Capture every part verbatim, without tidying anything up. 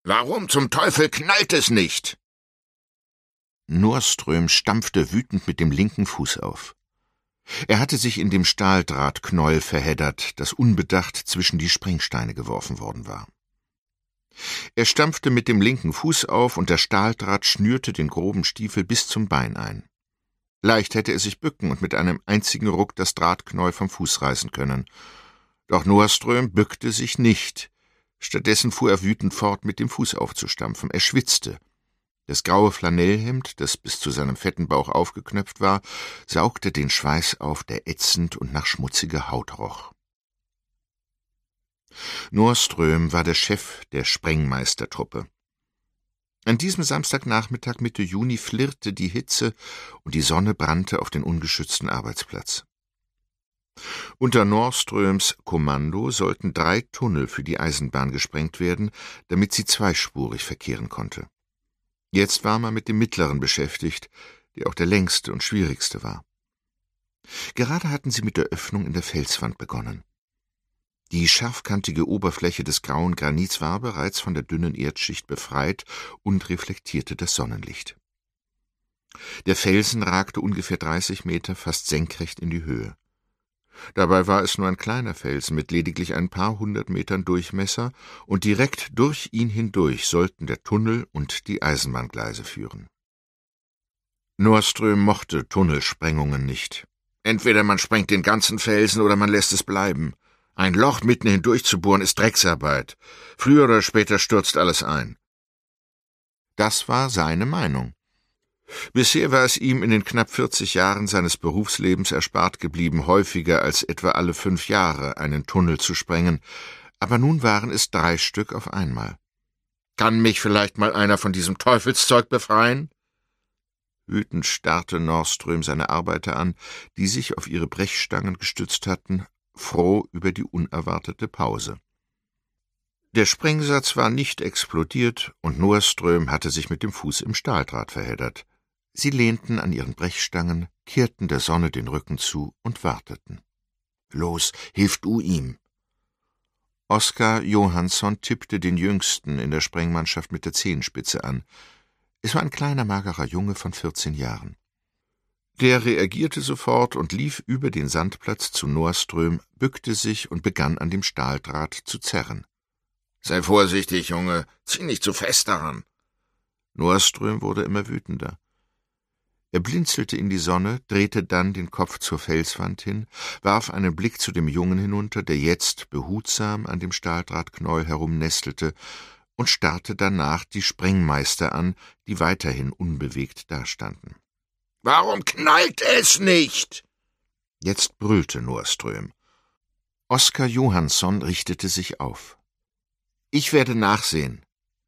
Warum zum Teufel knallt es nicht?« Norström stampfte wütend mit dem linken Fuß auf. Er hatte sich in dem Stahldrahtknäuel verheddert, das unbedacht zwischen die Sprengsteine geworfen worden war. Er stampfte mit dem linken Fuß auf, und der Stahldraht schnürte den groben Stiefel bis zum Bein ein. Leicht hätte er sich bücken und mit einem einzigen Ruck das Drahtknäuel vom Fuß reißen können. Doch Norström bückte sich nicht. Stattdessen fuhr er wütend fort, mit dem Fuß aufzustampfen. Er schwitzte. Das graue Flanellhemd, das bis zu seinem fetten Bauch aufgeknöpft war, saugte den Schweiß auf, der ätzend und nach schmutziger Haut roch. Norström war der Chef der Sprengmeistertruppe. An diesem Samstagnachmittag Mitte Juni flirrte die Hitze und die Sonne brannte auf den ungeschützten Arbeitsplatz. Unter Norströms Kommando sollten drei Tunnel für die Eisenbahn gesprengt werden, damit sie zweispurig verkehren konnte. Jetzt war man mit dem mittleren beschäftigt, der auch der längste und schwierigste war. Gerade hatten sie mit der Öffnung in der Felswand begonnen. Die scharfkantige Oberfläche des grauen Granits war bereits von der dünnen Erdschicht befreit und reflektierte das Sonnenlicht. Der Felsen ragte ungefähr dreißig Meter fast senkrecht in die Höhe. Dabei war es nur ein kleiner Felsen mit lediglich ein paar hundert Metern Durchmesser, und direkt durch ihn hindurch sollten der Tunnel und die Eisenbahngleise führen. Norström mochte Tunnelsprengungen nicht. Entweder man sprengt den ganzen Felsen oder man lässt es bleiben. Ein Loch mitten hindurch zu bohren ist Drecksarbeit. Früher oder später stürzt alles ein. Das war seine Meinung. Bisher war es ihm in den knapp vierzig Jahren seines Berufslebens erspart geblieben, häufiger als etwa alle fünf Jahre einen Tunnel zu sprengen, aber nun waren es drei Stück auf einmal. »Kann mich vielleicht mal einer von diesem Teufelszeug befreien?« Wütend starrte Norström seine Arbeiter an, die sich auf ihre Brechstangen gestützt hatten, froh über die unerwartete Pause. Der Sprengsatz war nicht explodiert, und Norström hatte sich mit dem Fuß im Stahldraht verheddert. Sie lehnten an ihren Brechstangen, kehrten der Sonne den Rücken zu und warteten. »Los, hilf du ihm!« Oskar Johansson tippte den Jüngsten in der Sprengmannschaft mit der Zehenspitze an. Es war ein kleiner, magerer Junge von vierzehn Jahren. Der reagierte sofort und lief über den Sandplatz zu Norström, bückte sich und begann an dem Stahldraht zu zerren. »Sei vorsichtig, Junge, zieh nicht zu fest daran!« Norström wurde immer wütender. Er blinzelte in die Sonne, drehte dann den Kopf zur Felswand hin, warf einen Blick zu dem Jungen hinunter, der jetzt behutsam an dem Stahldrahtknäuel herumnestelte, und starrte danach die Sprengmeister an, die weiterhin unbewegt dastanden. »Warum knallt es nicht?« Jetzt brüllte Norström. Oskar Johansson richtete sich auf. »Ich werde nachsehen.«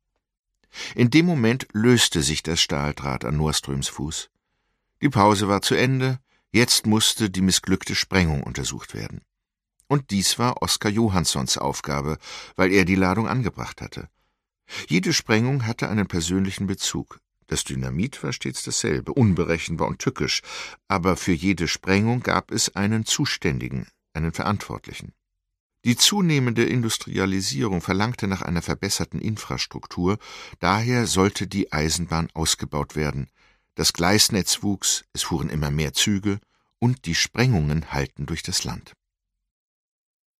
In dem Moment löste sich das Stahldraht an Norströms Fuß. Die Pause war zu Ende, jetzt musste die missglückte Sprengung untersucht werden. Und dies war Oskar Johanssons Aufgabe, weil er die Ladung angebracht hatte. Jede Sprengung hatte einen persönlichen Bezug. Das Dynamit war stets dasselbe, unberechenbar und tückisch, aber für jede Sprengung gab es einen Zuständigen, einen Verantwortlichen. Die zunehmende Industrialisierung verlangte nach einer verbesserten Infrastruktur, daher sollte die Eisenbahn ausgebaut werden. Das Gleisnetz wuchs, es fuhren immer mehr Züge, und die Sprengungen hallten durch das Land.